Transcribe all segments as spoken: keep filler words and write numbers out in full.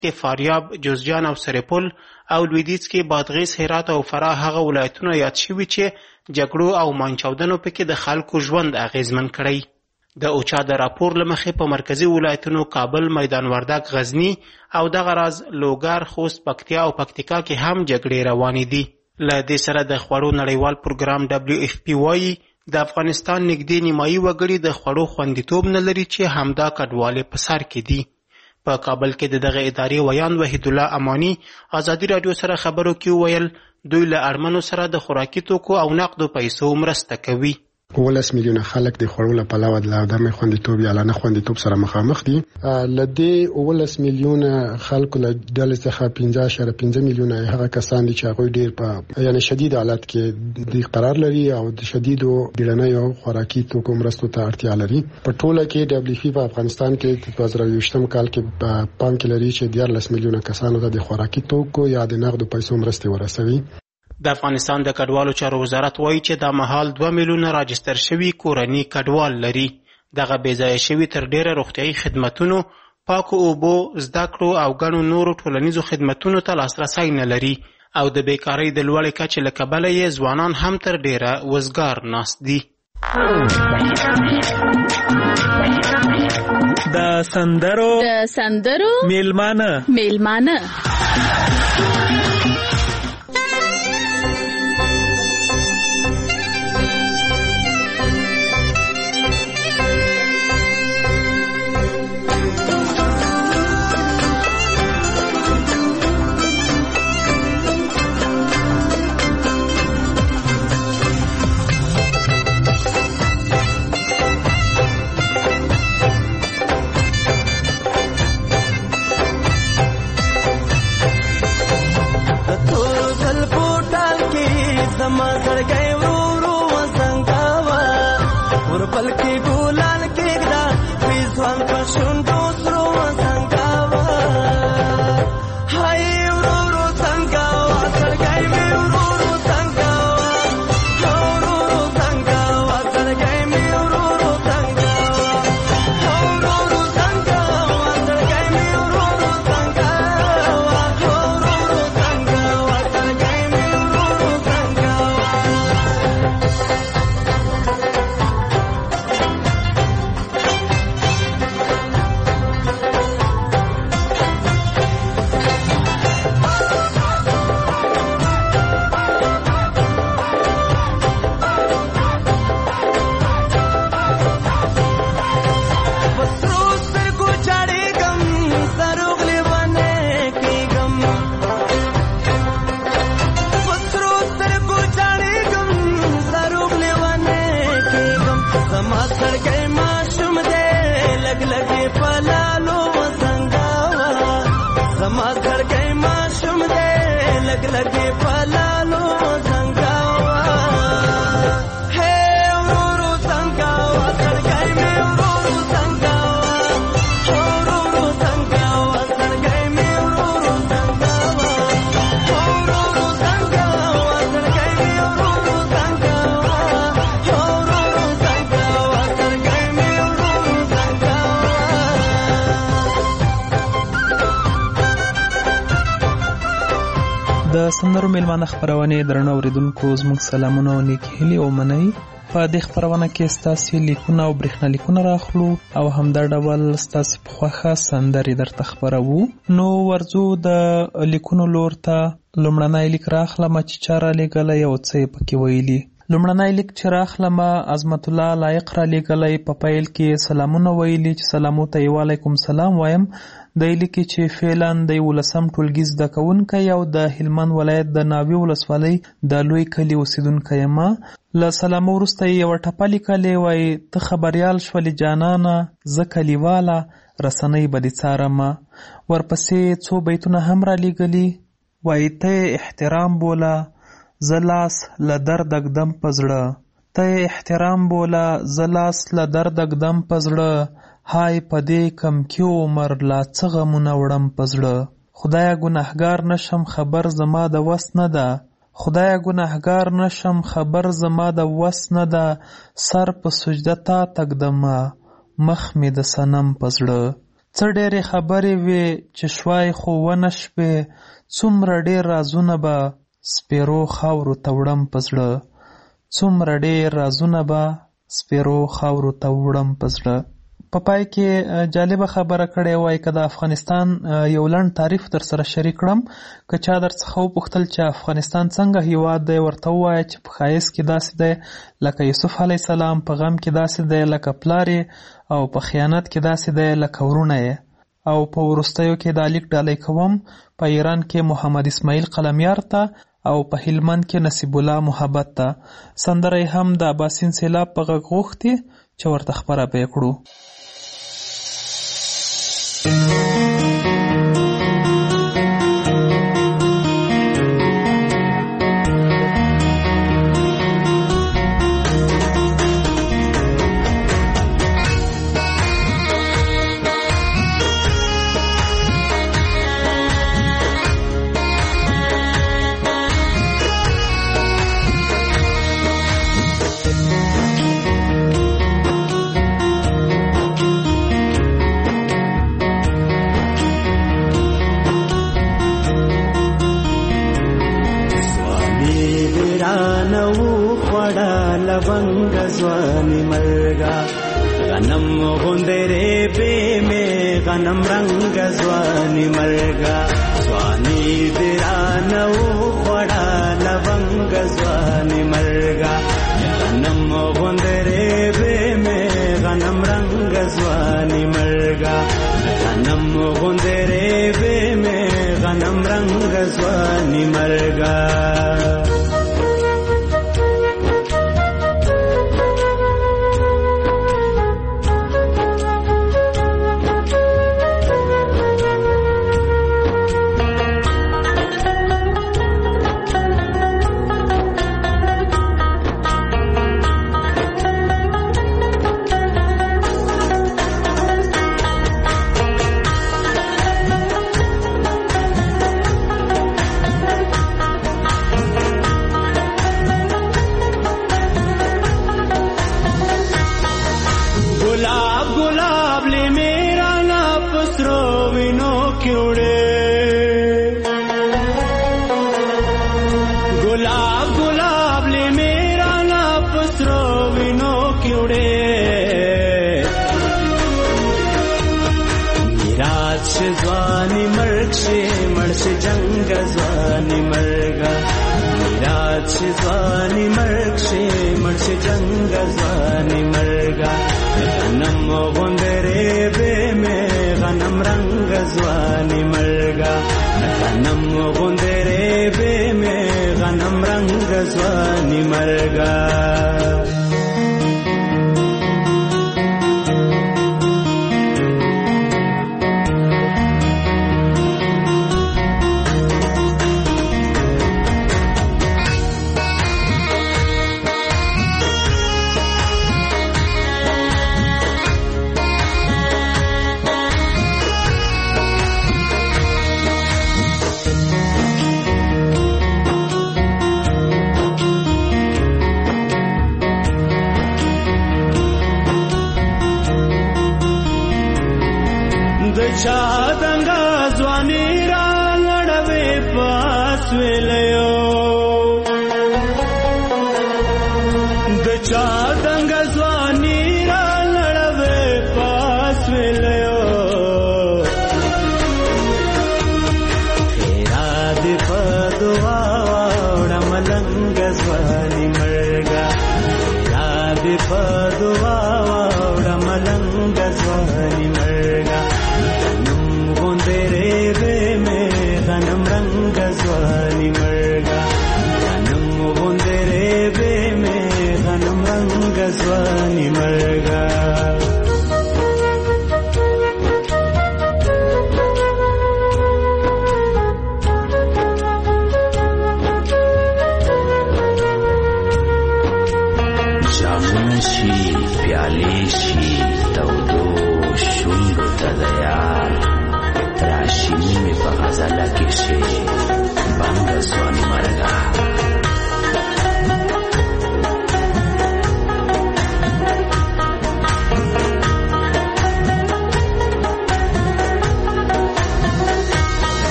کې فاریاب، جوزجان او سرپل او لویدیځ کې بادغیس، هرات او فراه هغه ولایتونه یاد شوي چې جګړو او مانچاودنو پکې د خلکو ژوند اغیزمن کړی. د اوچا د راپور له مخې په مرکزي ولایتونو کابل، میدان وردګ، غزني او دغه راز لوګر، خوست، پکتیا او پکتیکا کې هم جګړې روانې دي. له دې سره د خوړو نړیوال پروګرام ډبلیو اف پی وایي د افغانستان نږدې نیمایي وګړي د خوړو خوندیتوب نه لري چې همدا کډوالې په سر کې دي. په کابل کې د دغه ادارې ویان وحید الله امانی ازادي راډیو سره خبرو کې وویل دوی له اړمنو سره د خوراکي توکو او نقدو پیسو مرسته کوي. ولس میلیونه خلک د خوړو له پلوه د عدم خوندیتوب یا نه خوندیتوب سره مخامخ دي. لدې ولس میلیونه خلکو له ډلې څخه پنځه اعشاریه پنځه میلیونه هغه کسان دي چې هغوی ډیر په یعنی شدید حالت کې د قرار لري او د شدیدو بیړنیو خوراکي توکو مرستو ته اړتیا لري. په ټوله کې ډبلیو اف پی په افغانستان کې د دوه زره یوویشتم کال کې په پام کې لري چې دیارلس میلیونه کسانو ته د خوراکي توکو یا د نقدو پیسو مرستې ورسوي. د افغانستان د کډوالو چارو وزارت وایي چې دا مهال دوه میلیونه راجستر شوي کورني کډوال لري. دغه بې ځایه شوي تر ډیره روغتیایي خدمتونو، پاکو اوبو، زده کړو او ګڼو نورو ټولنیزو خدمتونو ته لاسرسی نه لري او د بیکارۍ د لوړې کچې له کبله یې ځوانان هم تر ډیره وزګار ناست دي. د سندرو د سندرو میلمانه میلمانه د سندرو میلمانه خپرونې درنو اوریدونکو زموږ سلامونه او نیک هیلې ومنئ. په دې خپرونه کې ستاسې لیکونه او برېښنالیکونه راخلو او همدا ډول ستاسې په خوښه سندرې درته خپروو. نو ورځو د لیکونو لور ته. لومړنی لیک راخلمه چې چا رالیږلی او څه یې پکې ویلي. لومړنی لیک چې راخلمه عظمت الله لایق رالیږلی. په پیل کې سلامونه ویلي چې سلامو ته یې وعلیکم سلام وایم. دی لیکي چې فعلا د یولسم ټولګي زده کوونکی او د هلمند ولایت د ناوې ولسوالۍ د لوی کلي اوسېدونکی یم. له سلامه وروسته یې یوه ټپه لیکلې وایي ته خبریال شولې جانانه، زه کلیواله رسنۍ به دې څارمه. ورپسې څو بیتونه هم رالیږلي وایي ته یې احترام بوله، زه لاس له درد اږدم په زړه. ته یې احترام بوله، زه لاس له درد اږدم په زړه. های په دې کم کې عمر لا څه غمونه وړم په زړه. خدایه ګناهګار نشم خبر زما د وس نه ده. خدایه ګناهګار نشم خبر زما د وس نه ده. سر په سجده تا تږدمه، مخ مې د صنم په زړه. څه ډېرې خبرې وې چې شوای خو ونه شوې، څومره ډېر رازونه به سپېرو خاورو ته وړم په زړه، څومره ډېر رازونه به سپېرو خاورو ته وړم په زړه. په پای کې جالبه خبره کړې وای که د افغانستان یو لنډ تعریف در سره شریک کړم. که چا در څخه وپوښتل چې افغانستان څنګه هیواد دی، ورته ووایه چې په ښایست کې داسې دی لکه یوسف علیه السلام، په غم کې داسې دی لکه پلار یې، او په خیانت کې داسې دی لکه ورونه یې. او په وروستیو کې دا لیک ډالۍ کوم په ایران کې محمد اسماعیل قلمیار ته، او په هلمند کې نصیب الله محبت ته. سندره یې هم د اباسین سیلاب په غږ غوښتې چې ورته خپره به یې کړو.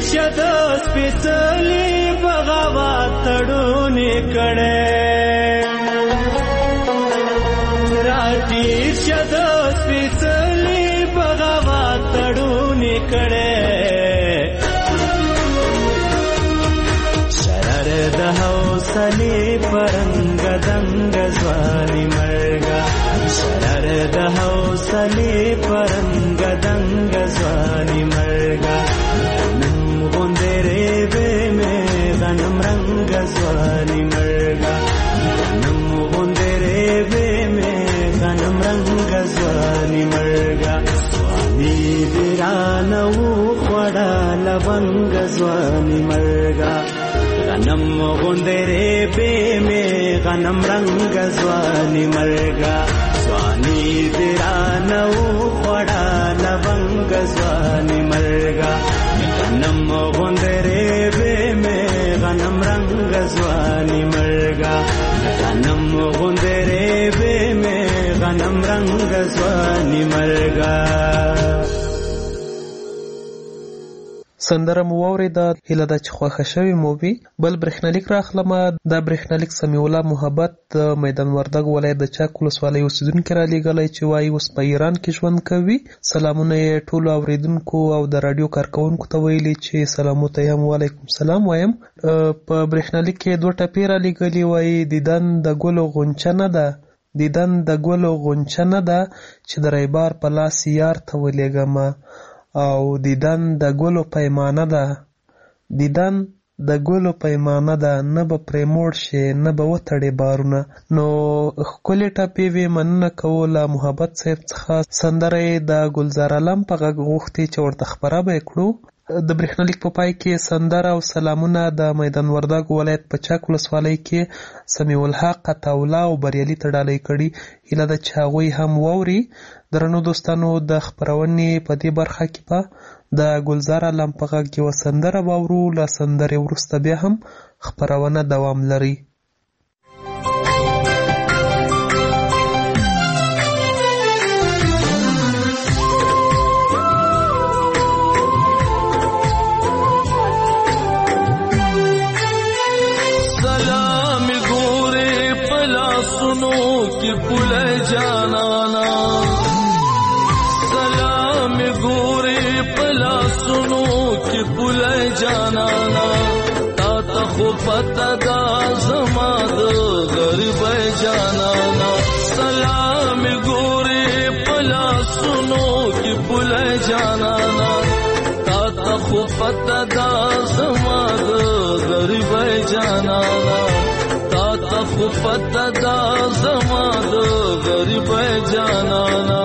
شد سپیڅلی بغاوت تړونې کړې راټیر شد سپیڅلی بغاوت تړونې کړې شرر د حوصلې پرنګ دنګ ځواني مرګا شرر د حوصلې پرنګ دنګ ځواني مرګا غنم غوندې ریبې مې غنم رنګ ځواني مرګا غنم غوندې ریبې مې غنم رنګ ځواني مرګا ځواني دې رانه وخوړه لونګ ځواني مرګا غنم غوندې ریبې مې غنم رنګ ځواني مرګا ځواني دې رانه وخوړه لونګ ځواني مرګا غنم غوندې ریبې مې غنم رنګ ځواني مرګا غنم غوندې ریبې مې غنم رنګ ځواني مرګا. سندره مو واورېده، هیله ده چې خوښه شوې مو وي. بل برېښنالیک راخلمه. دا برېښنالیک سمیع الله محبت د میدان وردګ ولایت د چاک ولسوالۍ اوسېدونکي رالیږلی چې وایي اوس په ایران کې ژوند کوي. سلامونه یې ټولو اورېدونکو او د راډیو کارکوونکو ته ویلي چې سلامو ته یې هم وعلیکم سلام وایم. په برېښنالیک کې دوه ټپې رالیږلي، وایي دیدن د ګلو غونچه نه ده دیدن د ګلو غونچه نه ده چې د ریبار په لاس یار ته ولېږمه، او دیدن د ګلو پیمانه ده دیدن د ګلو پیمانه ده نه به پرې موړ شي نه به وتړې بارونه. نو ښکلې ټپې وې، مننه کوو له محبت صاحب څخه. سندره یې د گلزار علم په غږ غوښتې چې ورته خپره به یې کړو. د برېښنالیک په پای کې سندره او سلامونه د میدان وردګ ولایت په چاک ولسوالۍ کې سمیع الحق عطاالله او بریالي ته ډالۍ کړي. هیله ده چې هغوی هم واوري. درنو دوستانو، د خپرونې په دې برخه کې به د ګلزار علم په غږ یوه سندره واورو. له سندرې وروسته بیا هم خپرونه دوام لري. की पुले जानाना सलाम गोरे पला सुनो की पुले जानाना ता तखो पता दा जमाद गरीब जानाना सलाम गोरे पला सुनो की पुले जानाना ता तखो पता दा जमाद गरीब जानाना خو پتا دا زما د غریب جانانا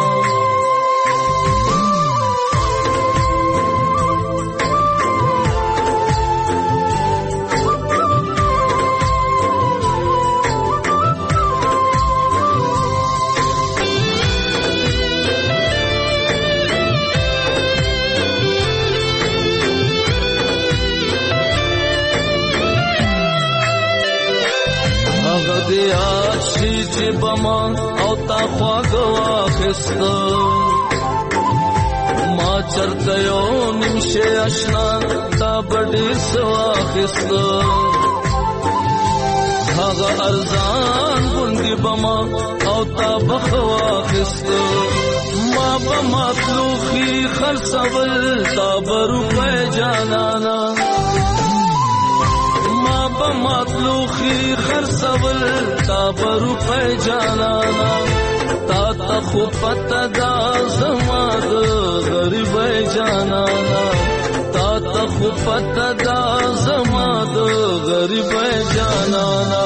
چې بما او تا خواږه واخسته ما چرته یو نیمشه اشنا تا بډې سواخسته هغه ارزان غوندې بما او تا بخواخسته ما به مطلوخي خرڅول تا به روپۍ جانانا با مطلوخی خرڅول تا برو پی جانانا تا تا خو پتا دا زما د غریب جانانا تا تا خو پتا دا زما د غریب جانانا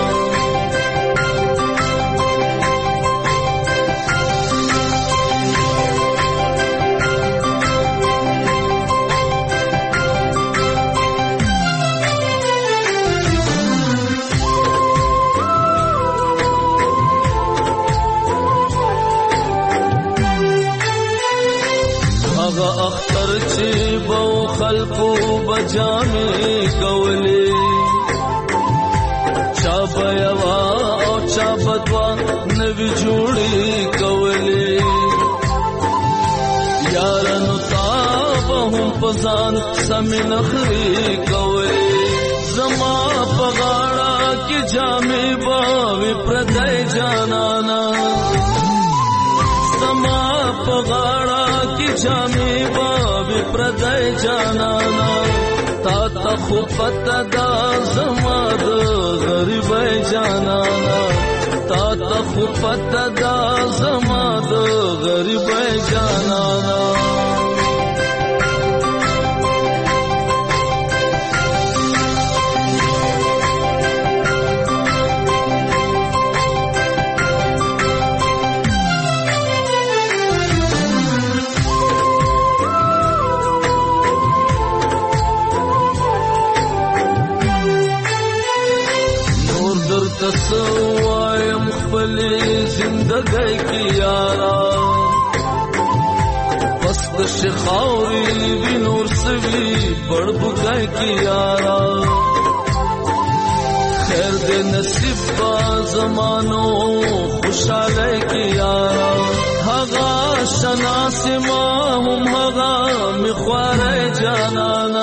اختر چې بو خلقو بجامې کولې چا بيوا او چا بدوا نوی جوړې کولې یارانو تا به هم پزان سمی نخری کوي زما پغاړه کې جامې باوي پردای جانانا زما پغاړه کې جامې باوي پردای جانانا تا ته خو پته دا زما د غریبۍ جانانا تا ته خو پته دا زما د غریبۍ جانانا تسوایم خپلی زندگی کی یارا پس دش خاوری وی نور سوی بڑ بگئی کی یارا خیر دے نصیب با زمانو خوشحالی کی یارا هغا شناس ما هم هغا مخواری جانانا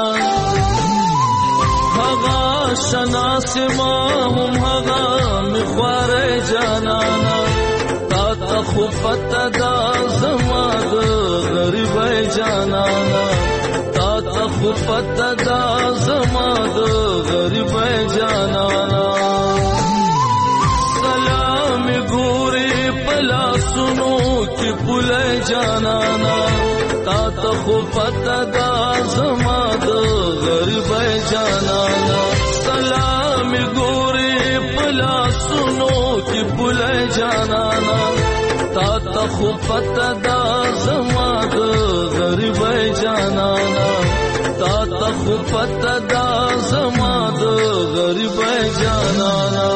هغا شناس ما هم هغا مخواری جانانا تا تا خو پته دا زما د غریبۍ جانانا تا تا خو پته دا زما د غریبۍ جانانا سلام ګوري پلا سنو کی پوله جانانا تا تا خو پته دا زما د غریبۍ جانانا سلام ګوري پلا سنو کی پوله جانانا تا تا خو پته دا زما د غریبۍ جانانا تا تا خو پته دا زما د غریبۍ جانانا.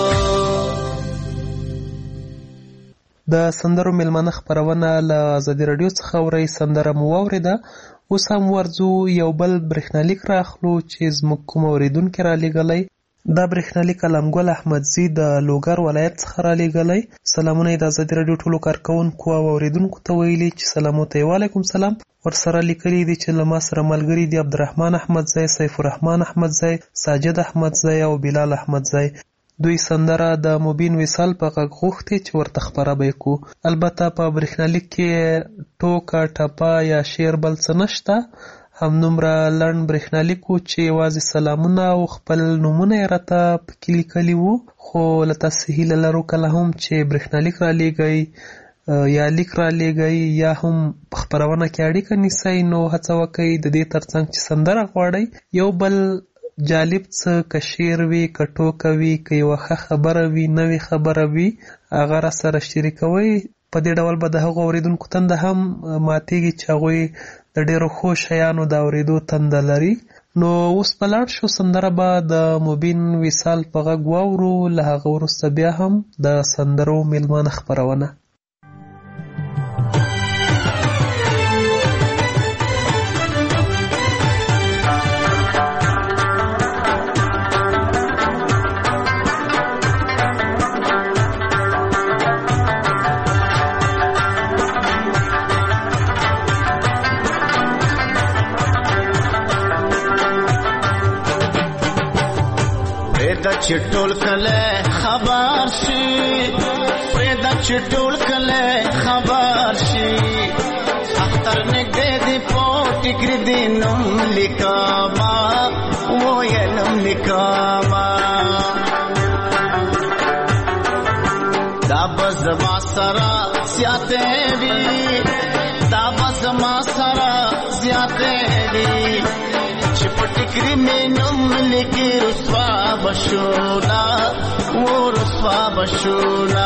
د سندرو میلمانه خپرونه له ازادي راډیو څخه اورئ. سندره مو واورېده. اوس هم ورځو یو بل برېښنالیک راخلو چې زموږ کوم اورېدونکي رالیږلی. دا برېښنالیک علمګل احمدزي د لوګر ولایت څخه رالیږلی. سلامونه یې د ازادي راډیو ټولو کارکوونکو او اورېدونکو ته ویلي چې سلامو ته یې وعلیکم سلام. ورسره لیکلي دي چې له ما سره ملګري دي عبدالرحمن احمدزی، سیف الرحمن احمدزی، ساجد احمدزی او بلال احمدزی. دوی سندره د مبین وصال په غږ غوښتې چې ورته خپره به یې کړو. البته په برېښنالیک کې ټوکه ټپه یا شعر بل څه نشته، همدومره لنډ برېښنالیک و چې یوازې سلامونه او خپل نومونه یې راته پکې لیکلي وو. خو له تاسې هیله لرو کله هم چې برېښنالیک رالیږئ یا لیک رالیږئ یا هم په خپرونه کې اړیکه نیسئ، نو هڅه وکئ د دې ترڅنګ چې سندره غواړئ یو بل جالب څه که شعر وي، که ټوکه وي، که یوه ښه خبره وي، نوې خبره وي، هغه راسره شریکوئ. په دې ډول به د هغو اورېدونکو تنده هم ماتېږي چې هغوی د ډېرو ښو شیانو د اورېدو تنده لري. نو اوس په لاړ شو، سندره به د مبین وصال په غږ واورو. له هغه وروسته بیا هم د سندرو میلمانه خپرونه. چټول کله خبر شي پرېدا چټول کله خبر شي اختر نګدې دی پټ کړ دینم لیکما وینم لیکما دا بز ما سرا سیاته وی دا بز ما سرا سیاته وی چپټکری مینم لیکي رسوا بشونا و رسوا بشونا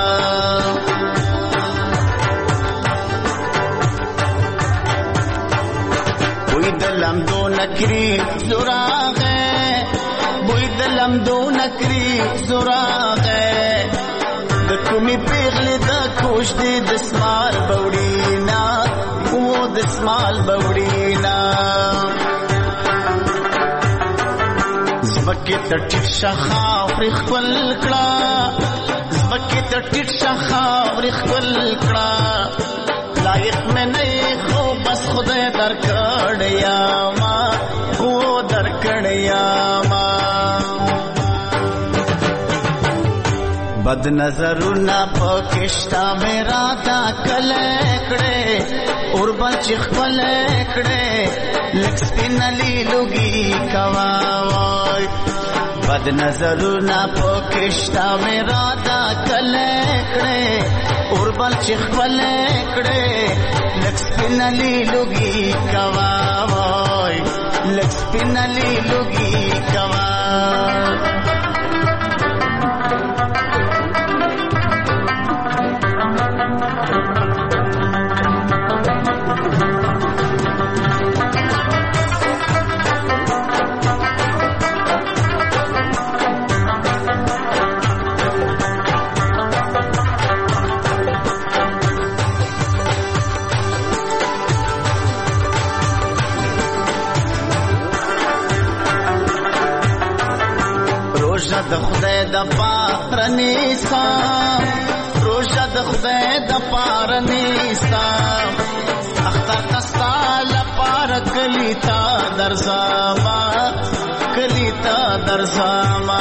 بوی دلم دو نکری زراغه بوی دلم دو نکری زراغه د کومي پیغله د کوش دې د سمال بوډینا و د سمال بوډینا زبکی تا ټیټ شخاوري خپل کړه زبکی تا ټیټ شخاوري خپل کړه لایق مې نه خو بس خدای درکړ یا ما بد نظرونه پکشتا میرا دا کله کړه اور بل چې خپل کړه لکس پینلی لوګي کوا وای بد نظرونه پکشتا میرا دا کله کړه اور بل چې خپل کړه لکس پینلی لوګي کوا وای لکس پینلی لوګي کوا روژه د خدای د پاره نیستا روژه د خدای د پاره نیستا اختر تستا لپاره کلی تا درځما کلی تا درځما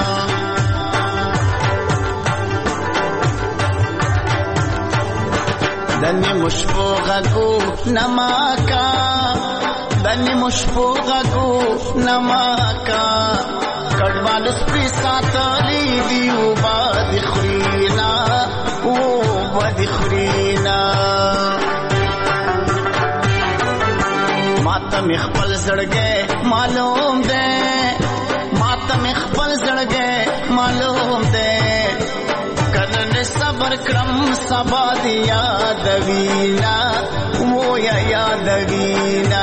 دنی مشپو غږو نماکا دنی مشپو غږو نماکا کډوال سپی ساتلی دیو باد خرینا او باد خرینا ماتم خپل زړګې معلوم ده ماتم خپل زړګې معلوم ده کله صبر کرم سبا دی یاد وینا و یا یاد وینا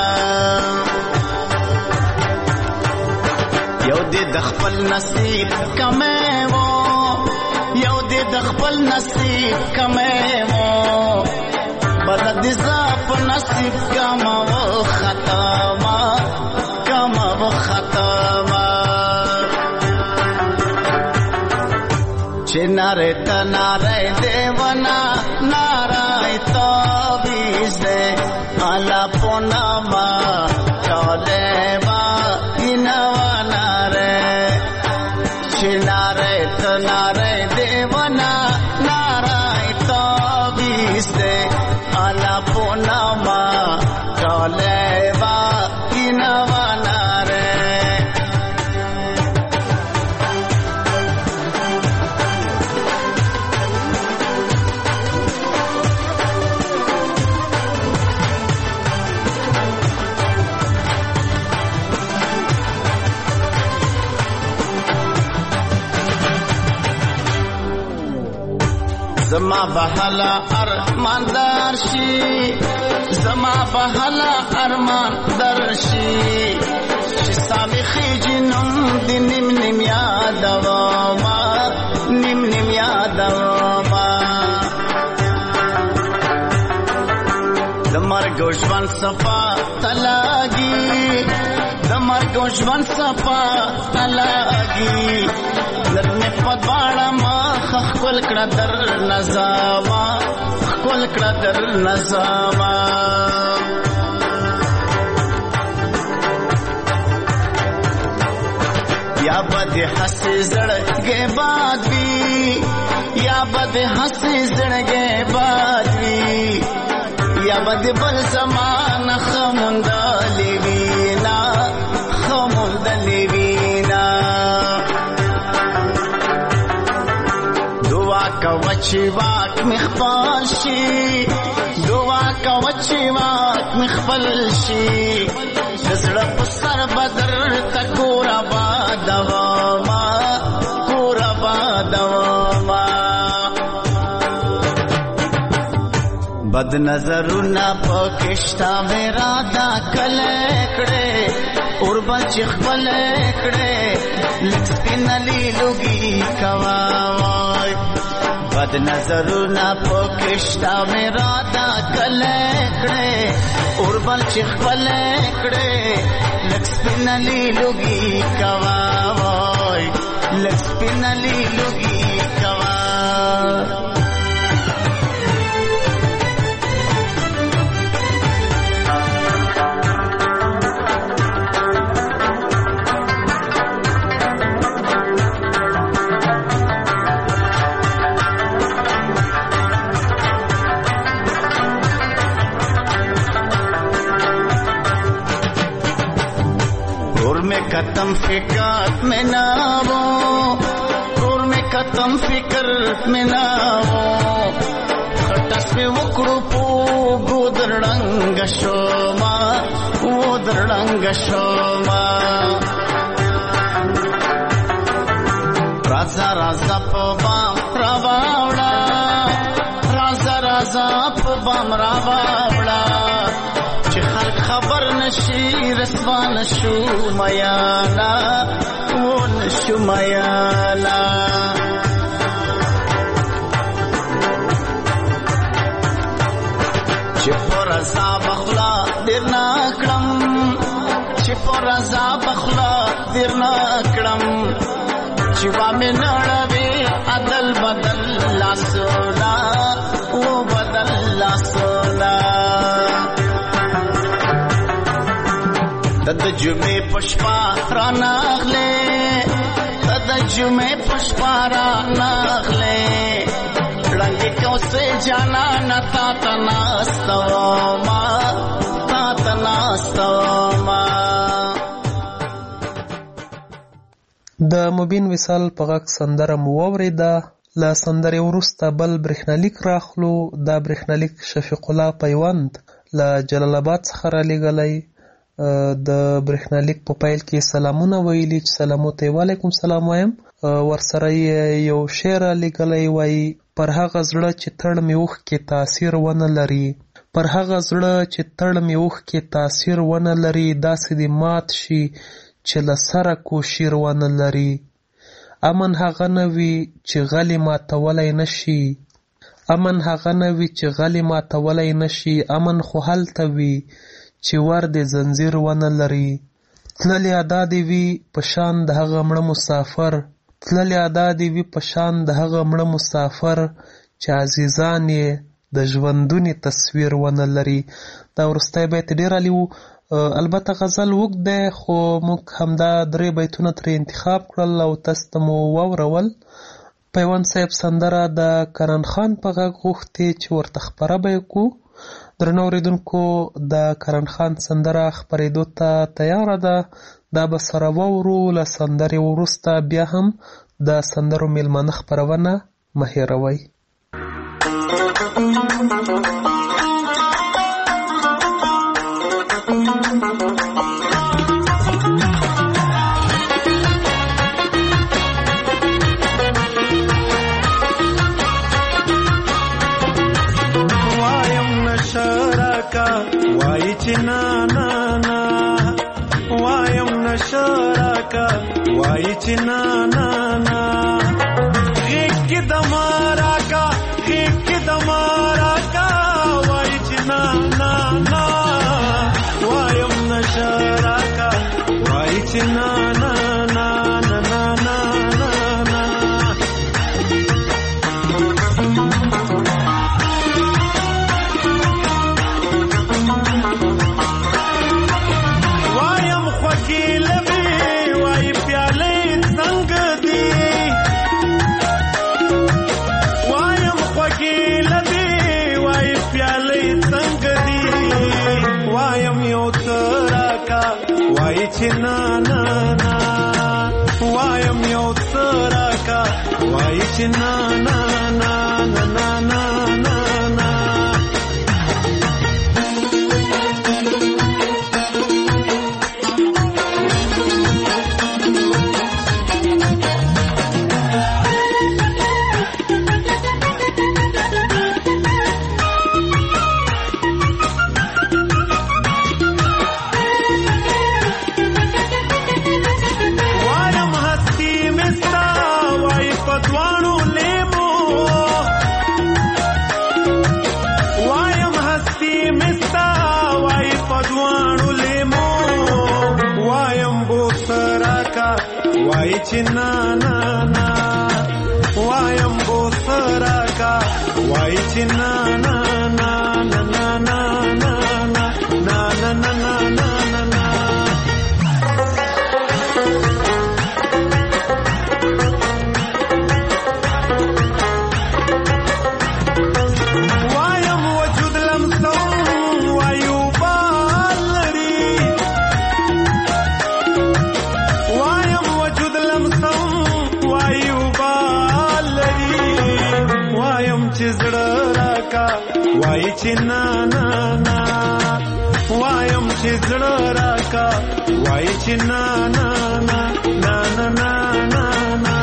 یو دې د خپل نصیب کمه وو یو دې د خپل نصیب کمه وو بد دې زاپ نصیب کما و ختما کما و ختما چناره تناره دیوانا نارای تابیز دے آلا پوناما چولے با گنوانا رے چناره تناره دیوانا نارای تابیز دے آلا پوناما چولے با گنوانا رے زما بحلا ارمان درشی زما بحلا ارمان درشی شسامی خیجنم دی نیم نیم یادواما نیم نیم یادواما دمر گوشوان صفا تلاگی دمر گوشوان صفا تلاگی لرمه پدواړه ما خپل کړه در نظاما خپل کړه در نظاما یا بد حسی زړګې باد وی یا بد حسی زړګې باد وی یا بد بل زمانه خموندلې وینا خموندلې وینا کوچی واک مخبل شي دعا کوچی واک مخبل شي زړه په سر بدر تکور آباد دواما کور آباد دواما بد نظرونه پکشتا میرا دا کله کړه اور بچ خپل کړه لکس پینلی لوګي کوا بد نظرونه پکشتا میرا دا کله کړه اور بل چې خپل کړه لکس پینلی لوګي کوا وای لکس پینلی لوګي کوا खत्म फिकर में ना वो, कूर में खत्म फिकर में ना वो, खटस में वकड़ू पू गुदरडंग शोमा, गुदरडंग शोमा. राजा राजा पबाम रावावड़ा, राजा राजा पबाम रावावड़ा, चिखर खबर नशी रसवा नशु मयाला, वो नशु मयाला. चिपो रजा बखला दिरना क्रम, चिपो रजा बखला दिरना क्रम, चिवा में नड़वे अदल बदल ला सोना, वो बदल ला सोना. तद जुमे पुष्पा रानागले, तद जुमे पुष्पा रानागले, रंग क्यों से जाना न तातना स्तोमा, तातना स्तोमा. د مبین وصال په غږ سندره مو واورېده. له سندرې وروسته بل برېښنالیک راخلو. دا برېښنالیک شفیق الله پیوند له جلال آباد څخه رالیږلی. د برېښنالیک په پیل کې سلامونه ویلي چې سلامو ته وعلیکم سلام وایم. ورسره یې یو شعر رالیږلی وایي پر هغه زړه چې تړ مې اوښکې تاثیر ونه لري، پر هغه زړه چې تړ مې اوښکې تاثیر ونه لري، داسې دې مات شي چې له سره کوشیر ونه لري. امن هغه نه وي چې غلي ماتولی نشي، امن هغه نه وي چې غلي ماتولی نشي، امن خو هلته وي چې ور د زنځیر ونه لري. تللې ادا دې وي په شان د هغه مړه مسافر، تللې ادا دې وي په شان د هغه مړه مسافر چې عزیزان یې د ژوندونې تصویر ونه لري. دا وروستی بیت ډېر عالي و. البته غزل اوږد دی خو موږ همدا درې بیتونه ترې انتخاب کړل او تاسو ته مو واورول. پیوند صاحب سندره د کرن خان په غږ غوښتې چې ورته خپره به یې کړو. درنو اورېدونکو د کرن خان سندره خپرېدو ته تیاره ده. دا به سره واورو. له سندرې وروسته بیا هم د سندرو میلمانه خپرونه مه هېروئ. وای چې نا نا نا وایم نشراکا، وای چې نا نا نا غیږ کې د ماراکا، غیږ کې د ماراکا، وای چې نا نا نا وایم نشراکا، وای چې نا نا نا نا نا نا نا. وای چې نا نا نا وایم یو څه راکا، وای چې نا نا نا نا نا نا نا نا. وای چې نا نا نا وایم بوسرا کا، وای چې نا نا نا نا نا نا نا نا نا نا نا نا نا. وایم وجود لمسم وایو بالری، وای چې نا نا نا وایم چې زړه راکا وای چې نا نا نا نا نا نا نا نا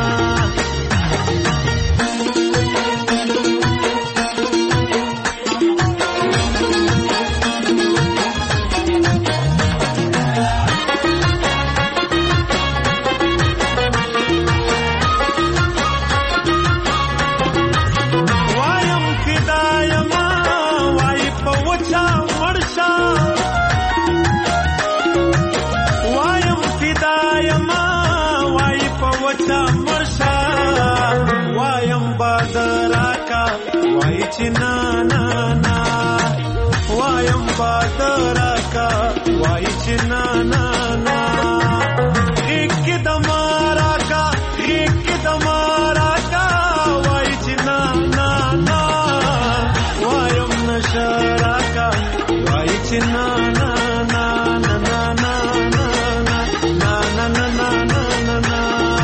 na na na wayam badaraka way china na na ek damara ka ek damara ka way china na na wayam nasharaka way china na na na na na na na na na na na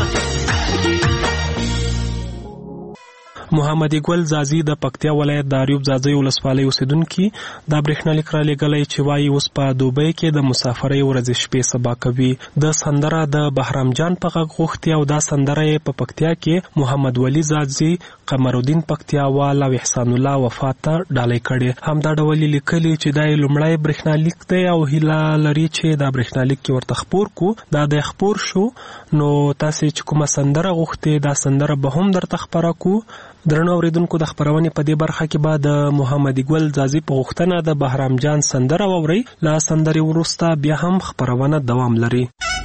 محمد ګل زازي د پکتیا ولایت د اریوب زازي ولسوالۍ اوسیدونکي دا برېښنالیک را لېږلی چې وایي اوس په دوبۍ کې د مسافرۍ ورځې شپې سبا کوي. د سندره د بهرام جان په غږ غوښتي او دا سندره یې په پکتیا کې محمد ولی زازي، قمرالدین پکتیاوال او احسان الله وفات ته ډالۍ کړې. همدا ډول یې لیکلي چې دا یې لومړی برېښنالیک دی او هیله لري چې دا برېښنالیک کې ورته خپور کو. دا د خپور شو نو تاسې چې کومه سندره غوښتې دا سندره به هم درته خپره کو. درنو اوریدونکو د خبرونې په دې برخه کې به د محمد ګل زازي په غوښتنه د بهرام جان سندره واورئ. له سندرې وروسته بیا هم خبرونه دوام لري.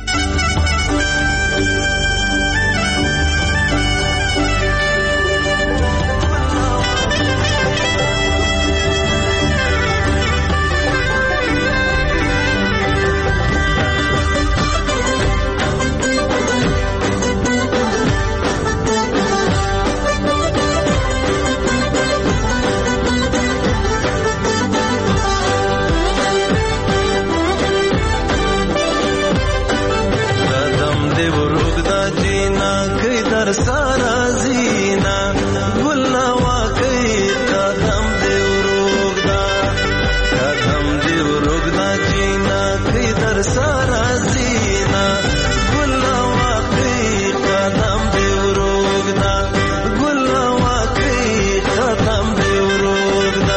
सारा जीना गुल्ला वाकई कदम देव रोगदा कदम देव रोगदा जीना किधर सारा जीना गुल्ला वाकई कदम देव रोगदा गुल्ला वाकई कदम देव रोगदा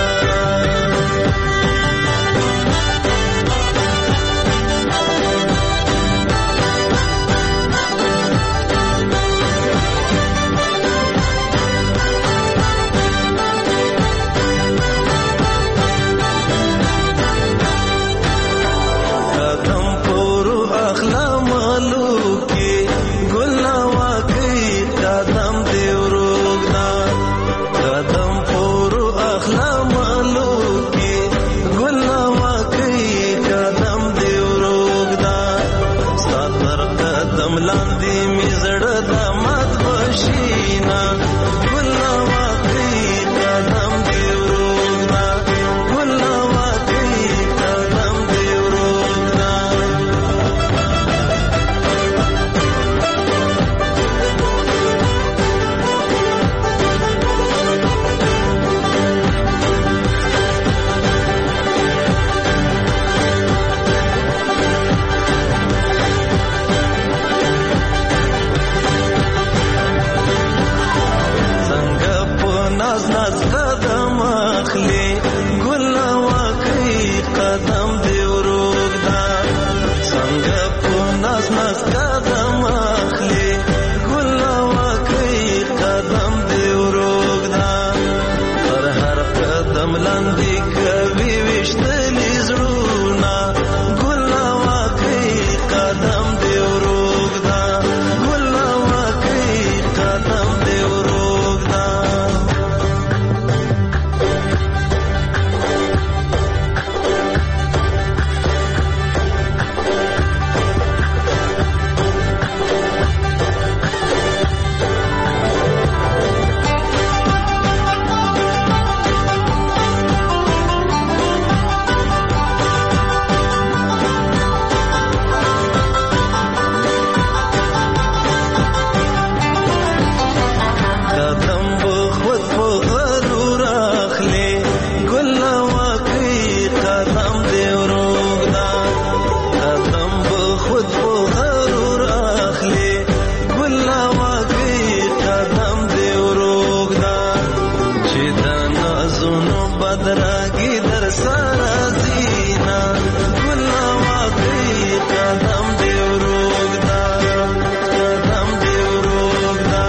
خود په غرور اخلي ګلا واګي قدم دی وروګدا چې د نازونو بدرګي در سره زینا ګلا واګي قدم دی وروګدا قدم دی وروګدا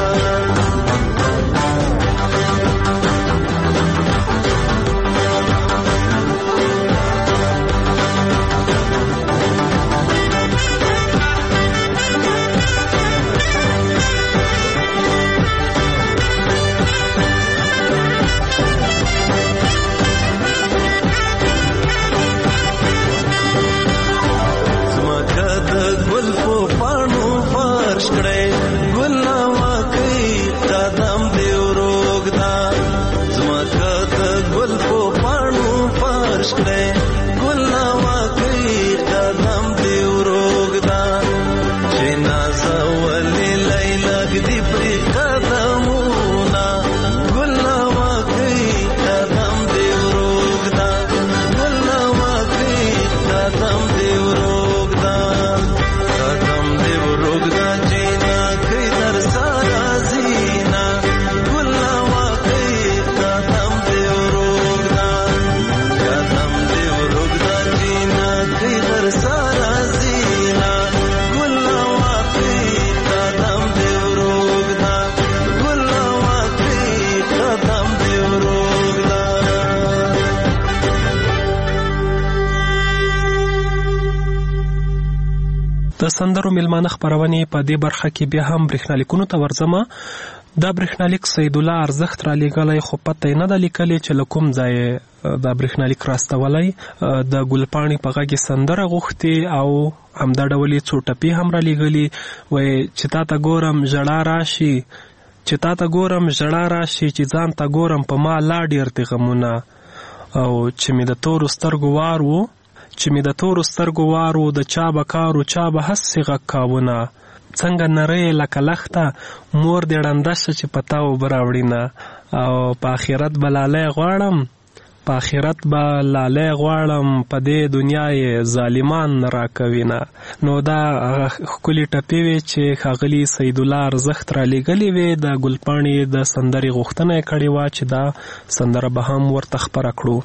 د سندرو میلمانه خپرونې په دې برخه کې بیا هم برېښنالیکونو ته ورځمه. دا برېښنالیک سید الله ارزښت را لیږلی خو پته یې نه ده لیکلې چې له کوم ځایه دا برېښنالیک راستولی. د ګلپاڼې په غږ یې سندره غوښتې او همدا ډول یې څو ټپې هم را لیږلي. وایي چې تا ته ګورم ژړا راشي چې تا ته ګورم ژړا راشي چې ځان ته ګورم په ما لا ډېر دي غمونه او چې مې د تورو سترګو وار و چې مې د تورو سترګو وار و د چا به کار و چا به هسې غږ کاونه څنګه نری لکه لخته مور دې ړنده شه چې په تا اوبه راوړینه او په آخرت به لالی غواړم په آخرت به لالی غواړم په دې دنیا یې ظالمان راکوینه. نو دا ښکلې ټپې وې چې ښاغلي سید الله ارزښت را لیږلې وې. د ګلپاڼې د سندرې غوښتنه یې کړې وه چې دا سندره به هم ورته خپره کړو.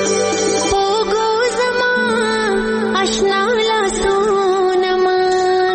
Ashna la sunama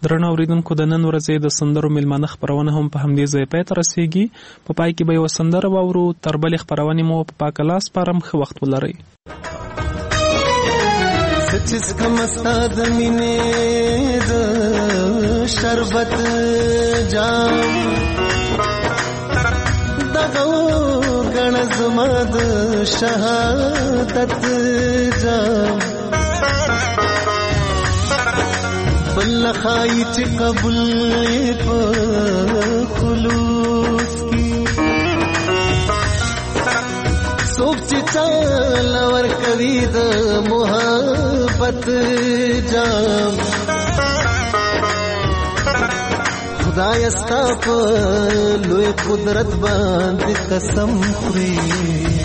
درنو اوریدونکو د نن ورځې د سندرو میلمانه خپرونه هم په همدې ځای پای ته رسیږي. په پای کې به یو سندره واورو. تر بلې خپرونې مو په پاک لاس سپارم. ښه وخت ولرئ. سچس کم استاد مینې د شربت جام دغه غن زما د شهادت جام بل خای چې قبول په خلوص کی سوچ چال ور کوي د محبت جام خدای استا په لوی قدرت باندې قسم خوري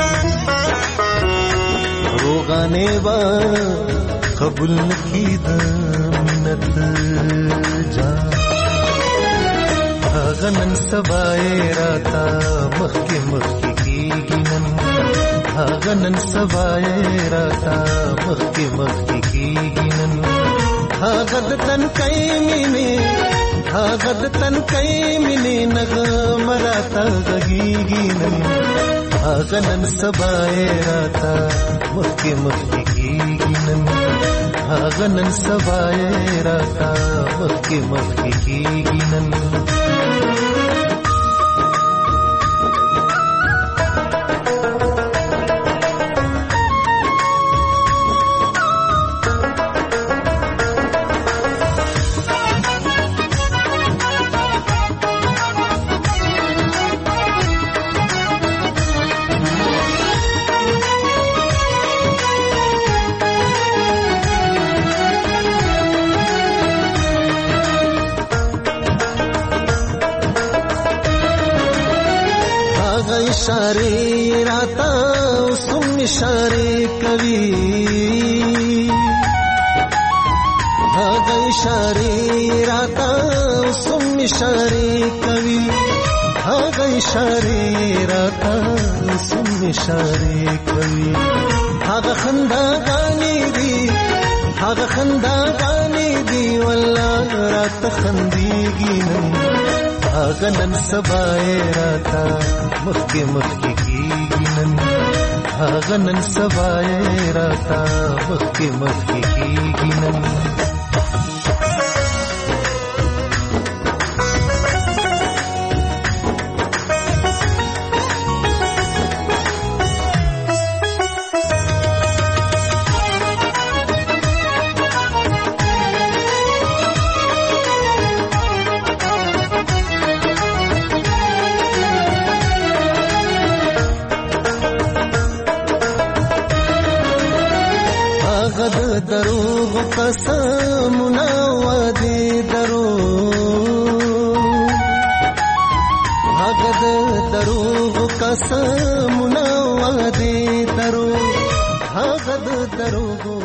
روغانه وا قبول نکی د منت جام غنن سبای راتا مخکی مخکی کیږي نن غنن سبای راتا مخکی مخکی کیږي نن غد تن کای مینه غد تن کای مینه نغ مراتا غږیږي نن غنن سبای راتا مخکی مخکی کیږي نن غنن سبای راتا مخکی مخکی کیږي نن इशारे राता सुम इशारे कवि भाग इशारे राता सुम इशारे कवि भाग इशारे राता सुम इशारे कवि भाग खंदा गानी दी भाग खंदा गानी दी वल्लाह रात खंदीगी नहीं غنن سبای راتا مخکی مخکی کیږي نن غنن سبای راتا مخکی مخکی کیږي نن دروغ قسمنا وادي دروغ هغه دروغ قسمنا وادي دروغ هغه دروغ